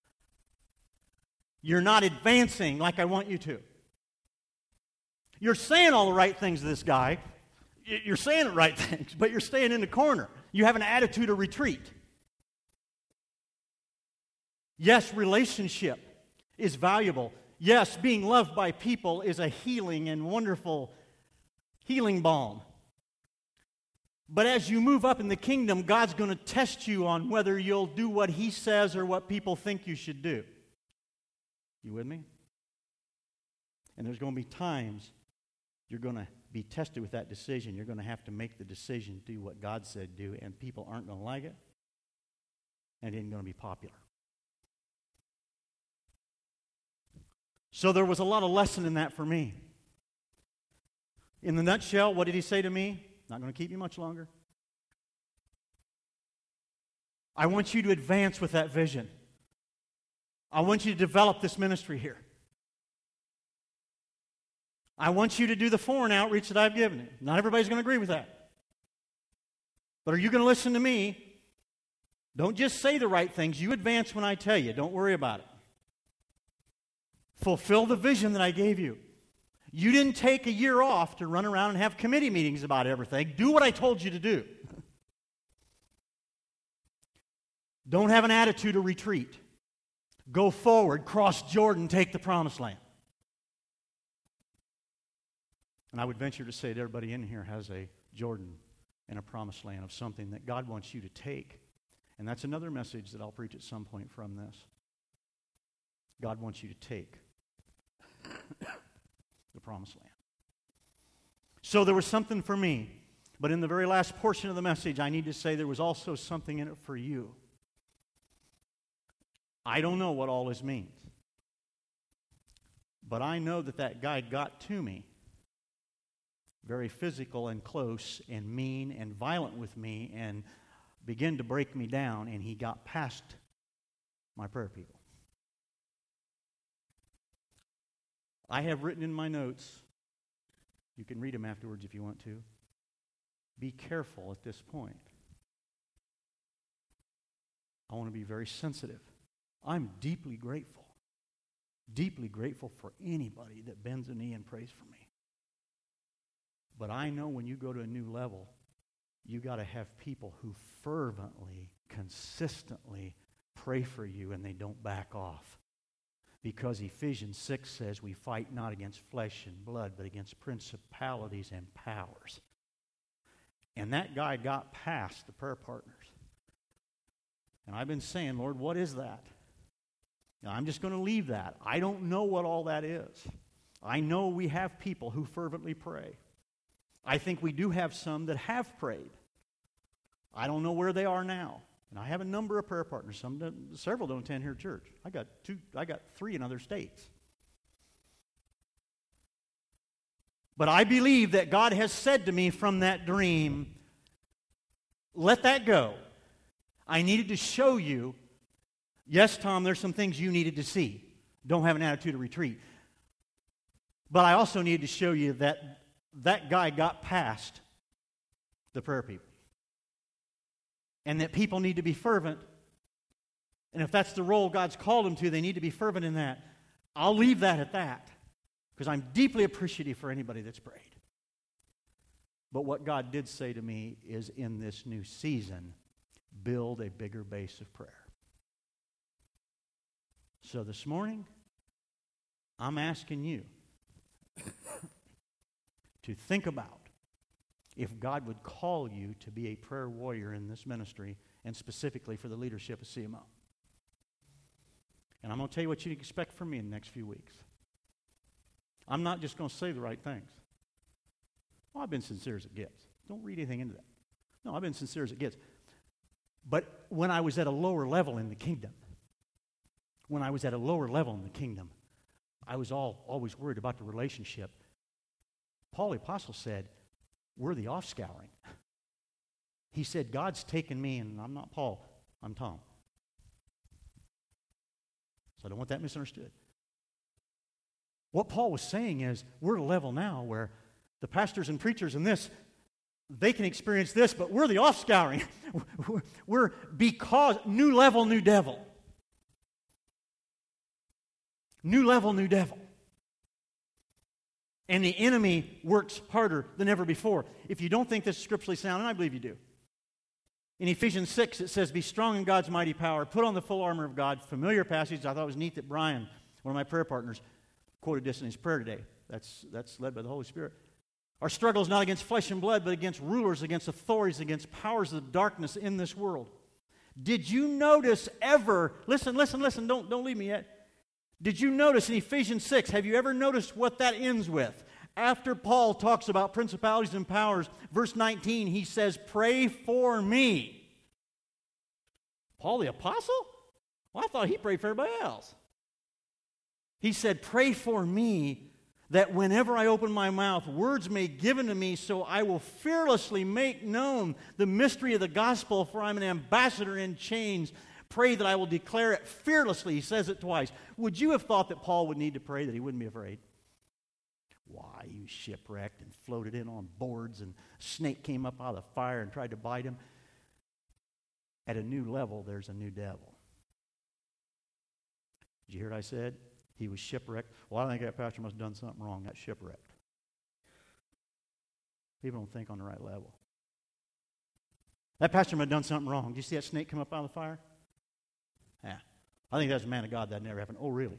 You're not advancing like I want you to. You're saying all the right things to this guy. You're saying the right things, but you're staying in the corner. You have an attitude of retreat. Yes, relationship is valuable. Yes, being loved by people is a healing and wonderful healing balm. But as you move up in the kingdom, God's going to test you on whether you'll do what He says or what people think you should do. You with me? And there's going to be times you're going to be tested with that decision. You're going to have to make the decision to do what God said do, and people aren't going to like it, and it ain't going to be popular. So there was a lot of lesson in that for me. In the nutshell, what did He say to me? Not going to keep you much longer. I want you to advance with that vision. I want you to develop this ministry here. I want you to do the foreign outreach that I've given you. Not everybody's going to agree with that. But are you going to listen to me? Don't just say the right things. You advance when I tell you. Don't worry about it. Fulfill the vision that I gave you. You didn't take a year off to run around and have committee meetings about everything. Do what I told you to do. Don't have an attitude of retreat. Go forward, cross Jordan, take the promised land. And I would venture to say that everybody in here has a Jordan and a promised land of something that God wants you to take. And that's another message that I'll preach at some point from this. God wants you to take the promised land. So there was something for me. But in the very last portion of the message, I need to say there was also something in it for you. I don't know what all this means. But I know that that guy got to me. Very physical and close and mean and violent with me and began to break me down, and he got past my prayer people. I have written in my notes, you can read them afterwards if you want to, be careful at this point. I want to be very sensitive. I'm deeply grateful, deeply grateful for anybody that bends a knee and prays for me. But I know when you go to a new level, you got to have people who fervently, consistently pray for you and they don't back off. Because Ephesians six says we fight not against flesh and blood, but against principalities and powers. And that guy got past the prayer partners. And I've been saying, Lord, what is that? Now, I'm just going to leave that. I don't know what all that is. I know we have people who fervently pray. I think we do have some that have prayed. I don't know where they are now. And I have a number of prayer partners. Some don't, several don't attend here at church. I got two. I got three in other states. But I believe that God has said to me from that dream, let that go. I needed to show you, yes, Tom, there's some things you needed to see. Don't have an attitude of retreat. But I also needed to show you that that guy got past the prayer people. And that people need to be fervent. And if that's the role God's called them to, they need to be fervent in that. I'll leave that at that. Because I'm deeply appreciative for anybody that's prayed. But what God did say to me is in this new season, build a bigger base of prayer. So this morning, I'm asking you to think about if God would call you to be a prayer warrior in this ministry, and specifically for the leadership of C M O. And I'm going to tell you what you can expect from me in the next few weeks. I'm not just going to say the right things. Well, I've been sincere as it gets. Don't read anything into that. No, I've been sincere as it gets. But when I was at a lower level in the kingdom, when I was at a lower level in the kingdom, I was all always worried about the relationship. Paul the Apostle said, we're the offscouring. He said, God's taken me, and I'm not Paul, I'm Tom. So I don't want that misunderstood. What Paul was saying is, we're at a level now where the pastors and preachers in this, they can experience this, but we're the offscouring. We're because, new level, new devil. New level, new devil. And the enemy works harder than ever before. If you don't think this is scripturally sound, and I believe you do. In Ephesians six, it says, be strong in God's mighty power. Put on the full armor of God. Familiar passage. I thought it was neat that Brian, one of my prayer partners, quoted this in his prayer today. That's, that's led by the Holy Spirit. Our struggle is not against flesh and blood, but against rulers, against authorities, against powers of darkness in this world. Did you notice ever, listen, listen, listen, don't, don't leave me yet. Did you notice in Ephesians six, have you ever noticed what that ends with? After Paul talks about principalities and powers, verse nineteen, he says, pray for me. Paul the Apostle? Well, I thought he prayed for everybody else. He said, pray for me that whenever I open my mouth, words may be given to me, so I will fearlessly make known the mystery of the gospel, for I'm an ambassador in chains. Pray that I will declare it fearlessly. He says it twice. Would you have thought that Paul would need to pray that he wouldn't be afraid? Why, he was shipwrecked and floated in on boards, and a snake came up out of the fire and tried to bite him. At a new level, there's a new devil. Did you hear what I said? He was shipwrecked. Well, I think that pastor must have done something wrong. That's shipwrecked. People don't think on the right level. That pastor might have done something wrong. Did you see that snake come up out of the fire? Yeah. I think that's a man of God that never happened. Oh, really?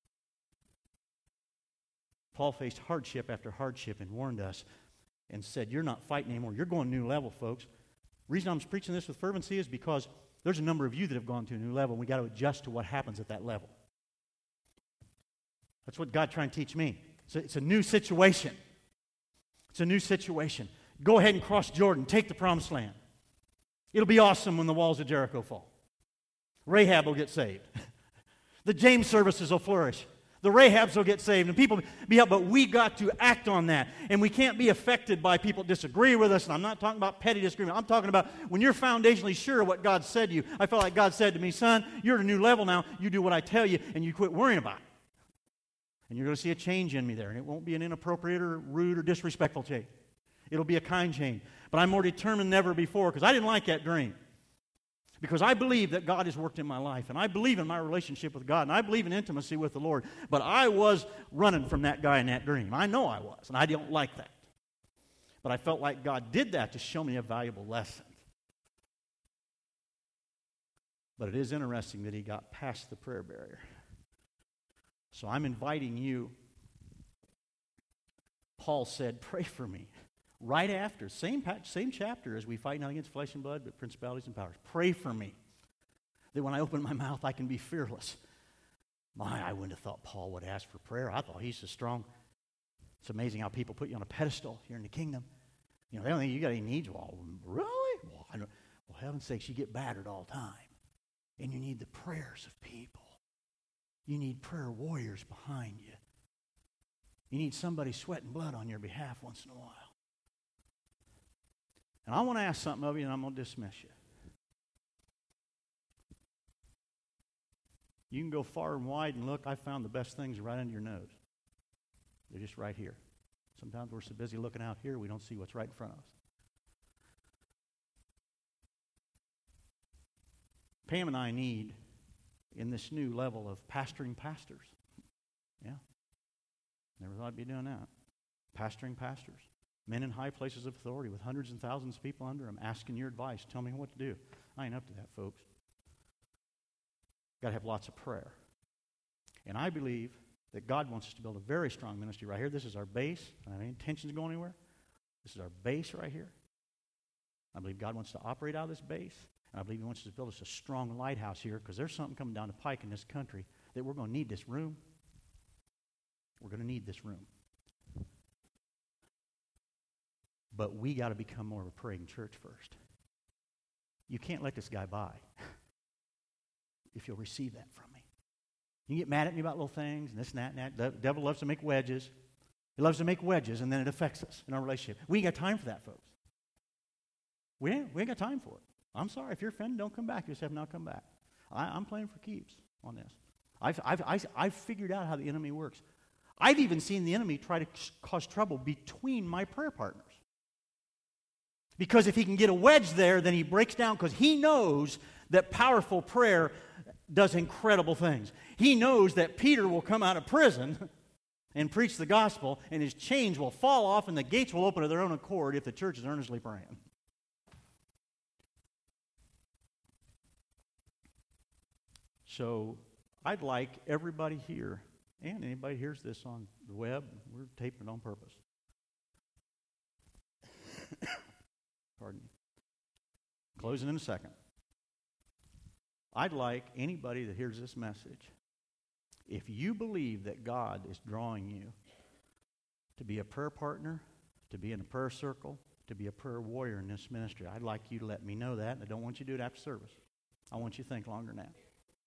Paul faced hardship after hardship and warned us and said, you're not fighting anymore. You're going to a new level, folks. The reason I'm preaching this with fervency is because there's a number of you that have gone to a new level, and we've got to adjust to what happens at that level. That's what God's trying to teach me. It's a, it's a new situation. It's a new situation. Go ahead and cross Jordan. Take the promised land. It'll be awesome when the walls of Jericho fall. Rahab will get saved. The James services will flourish. The Rahabs will get saved, and people be up, but we got to act on that. And we can't be affected by people that disagree with us, and I'm not talking about petty disagreement. I'm talking about when you're foundationally sure of what God said to you. I felt like God said to me, son, you're at a new level now. You do what I tell you, and you quit worrying about it. And you're going to see a change in me there, and it won't be an inappropriate or rude or disrespectful change. It'll be a kind change. But I'm more determined than ever before, because I didn't like that dream. Because I believe that God has worked in my life, and I believe in my relationship with God, and I believe in intimacy with the Lord. But I was running from that guy in that dream. I know I was, and I don't like that. But I felt like God did that to show me a valuable lesson. But it is interesting that he got past the prayer barrier. So I'm inviting you. Paul said, pray for me. Right after, same, same chapter as we fight not against flesh and blood, but principalities and powers. Pray for me that when I open my mouth, I can be fearless. My, I wouldn't have thought Paul would ask for prayer. I thought he's so strong. It's amazing how people put you on a pedestal here in the kingdom. You know, they don't think you got any needs. Well, really? Well, I don't, well, heaven's sakes, you get battered all the time. And you need the prayers of people. You need prayer warriors behind you. You need somebody sweating blood on your behalf once in a while. And I want to ask something of you, and I'm going to dismiss you. You can go far and wide and look. I found the best things right under your nose. They're just right here. Sometimes we're so busy looking out here, we don't see what's right in front of us. Pam and I need, in this new level of pastoring pastors. Yeah. Never thought I'd be doing that. Pastoring pastors. Men in high places of authority with hundreds and thousands of people under them asking your advice. Tell me what to do. I ain't up to that, folks. Got to have lots of prayer. And I believe that God wants us to build a very strong ministry right here. This is our base. I don't have any intentions of going anywhere. This is our base right here. I believe God wants to operate out of this base. And I believe he wants to build us a strong lighthouse here, because there's something coming down the pike in this country that we're going to need this room. We're going to need this room. But we got to become more of a praying church first. You can't let this guy by if you'll receive that from me. You get mad at me about little things and this and that and that. The devil loves to make wedges. He loves to make wedges, and then it affects us in our relationship. We ain't got time for that, folks. We ain't, we ain't got time for it. I'm sorry. If you're offended, don't come back. You just have not come back. I, I'm playing for keeps on this. I've, I've, I've, I've figured out how the enemy works. I've even seen the enemy try to cause trouble between my prayer partners. Because if he can get a wedge there, then he breaks down, because he knows that powerful prayer does incredible things. He knows that Peter will come out of prison and preach the gospel, and his chains will fall off, and the gates will open of their own accord if the church is earnestly praying. So I'd like everybody here, and anybody hears this on the web, we're taping it on purpose. Pardon me. Closing in a second. I'd like anybody that hears this message, if you believe that God is drawing you to be a prayer partner, to be in a prayer circle, to be a prayer warrior in this ministry, I'd like you to let me know that, and I don't want you to do it after service. I want you to think longer than that.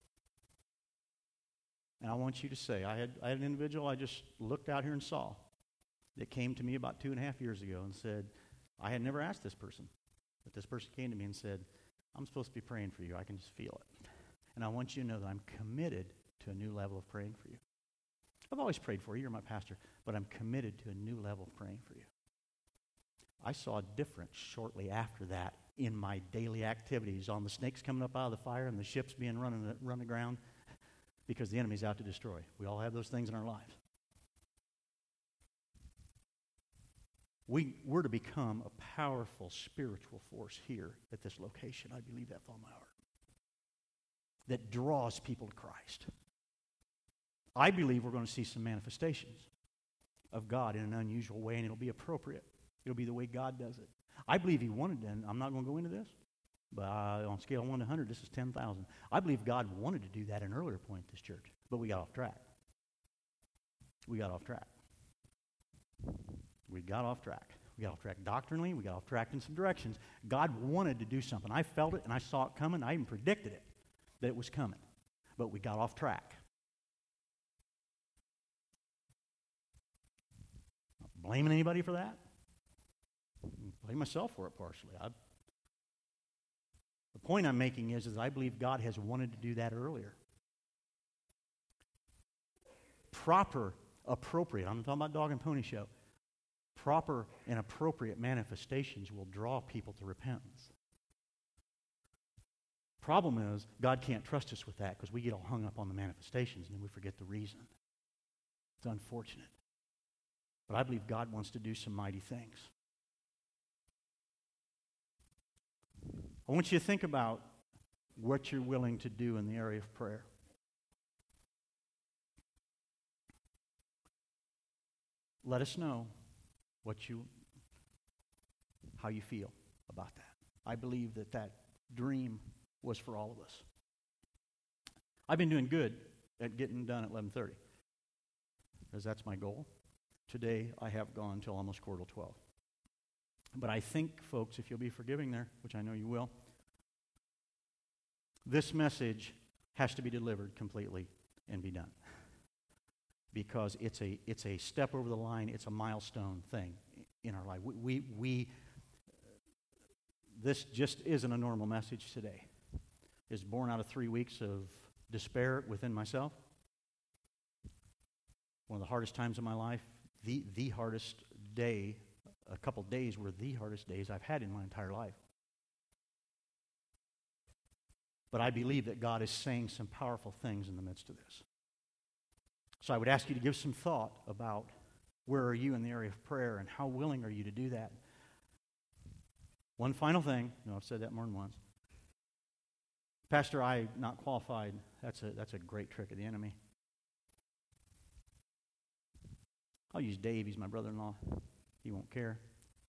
And I want you to say, I had, I had an individual I just looked out here and saw that came to me about two and a half years ago and said, I had never asked this person, but this person came to me and said, I'm supposed to be praying for you. I can just feel it. And I want you to know that I'm committed to a new level of praying for you. I've always prayed for you. You're my pastor. But I'm committed to a new level of praying for you. I saw a difference shortly after that in my daily activities on the snakes coming up out of the fire and the ships being run, run aground because the enemy's out to destroy. We all have those things in our lives. We, we're to become a powerful spiritual force here at this location. I believe that with all my heart. That draws people to Christ. I believe we're going to see some manifestations of God in an unusual way, and it'll be appropriate. It'll be the way God does it. I believe He wanted to, and I'm not going to go into this, but uh, on a scale of one to one hundred, this is ten thousand. I believe God wanted to do that at an earlier point at this church, but we got off track. We got off track. We got off track. We got off track doctrinally. We got off track in some directions. God wanted to do something. I felt it, and I saw it coming. I even predicted it, that it was coming. But we got off track. Not blaming anybody for that. I blame myself for it partially. I, the point I'm making is, is I believe God has wanted to do that earlier. Proper, appropriate. I'm not talking about dog and pony show. Proper and appropriate manifestations will draw people to repentance. Problem is, God can't trust us with that because we get all hung up on the manifestations and then we forget the reason. It's unfortunate. But I believe God wants to do some mighty things. I want you to think about what you're willing to do in the area of prayer. Let us know what you, how you feel about that. I believe that that dream was for all of us. I've been doing good at getting done at eleven thirty, because that's my goal. Today, I have gone until almost quarter to twelve. But I think, folks, if you'll be forgiving there, which I know you will, this message has to be delivered completely and be done. Because it's a it's a step over the line, it's a milestone thing in our life. We, we, we this just isn't a normal message today. It's born out of three weeks of despair within myself. One of the hardest times of my life, the, the hardest day, a couple days were the hardest days I've had in my entire life. But I believe that God is saying some powerful things in the midst of this. So I would ask you to give some thought about where are you in the area of prayer and how willing are you to do that. One final thing, you know, I've said that more than once. Pastor, I'm not qualified. That's a, that's a great trick of the enemy. I'll use Dave. He's my brother-in-law. He won't care.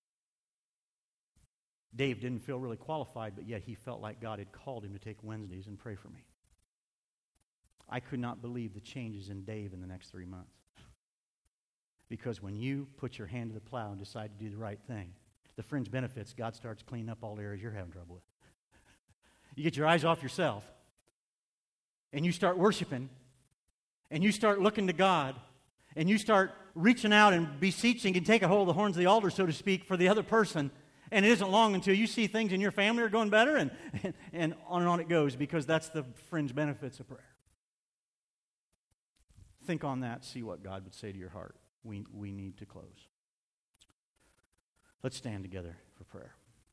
Dave didn't feel really qualified, but yet he felt like God had called him to take Wednesdays and pray for me. I could not believe the changes in Dave in the next three months. Because when you put your hand to the plow and decide to do the right thing, the fringe benefits, God starts cleaning up all the areas you're having trouble with. You get your eyes off yourself, and you start worshiping, and you start looking to God, and you start reaching out and beseeching and take a hold of the horns of the altar, so to speak, for the other person. And it isn't long until you see things in your family are going better, and, and, and on and on it goes, because that's the fringe benefits of prayer. Think on that, see what God would say to your heart. We, we need to close. Let's stand together for prayer.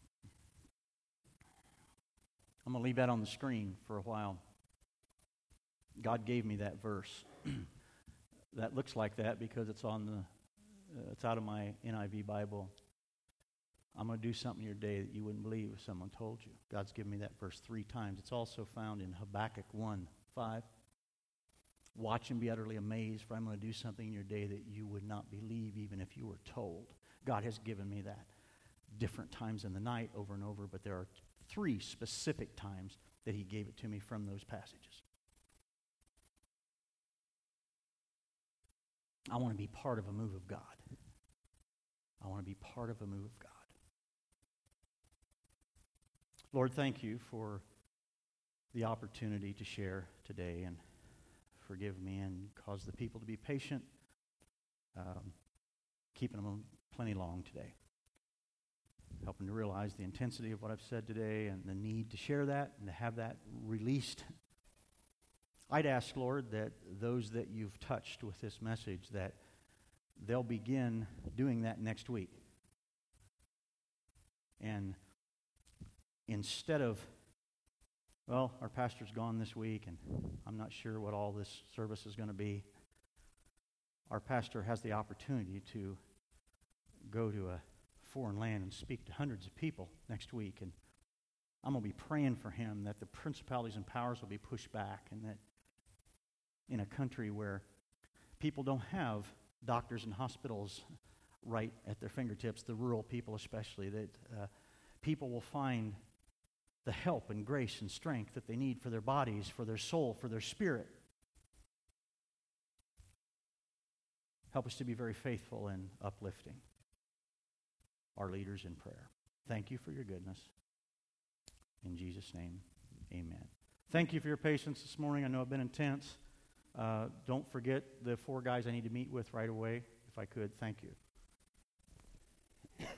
I'm going to leave that on the screen for a while. God gave me that verse. That looks like that because it's on the, uh, it's out of my N I V Bible. I'm going to do something in your day that you wouldn't believe if someone told you. God's given me that verse three times. It's also found in Habakkuk one five. Watch and be utterly amazed, for I'm going to do something in your day that you would not believe even if you were told. God has given me that different times in the night over and over, but there are three specific times that he gave it to me from those passages. I want to be part of a move of God. I want to be part of a move of God. Lord, thank you for the opportunity to share today, and forgive me and cause the people to be patient, um, keeping them plenty long today. Help them to realize the intensity of what I've said today and the need to share that and to have that released. I'd ask, Lord, that those that you've touched with this message, that they'll begin doing that next week. And instead of, well, our pastor's gone this week, and I'm not sure what all this service is going to be, our pastor has the opportunity to go to a foreign land and speak to hundreds of people next week. And I'm going to be praying for him that the principalities and powers will be pushed back, and that in a country where people don't have doctors and hospitals right at their fingertips, the rural people especially, that uh, people will find the help and grace and strength that they need for their bodies, for their soul, for their spirit. Help us to be very faithful and uplifting our leaders in prayer. Thank you for your goodness. In Jesus' name, amen. Thank you for your patience this morning. I know I've been intense. Uh, don't forget the four guys I need to meet with right away, if I could. Thank you.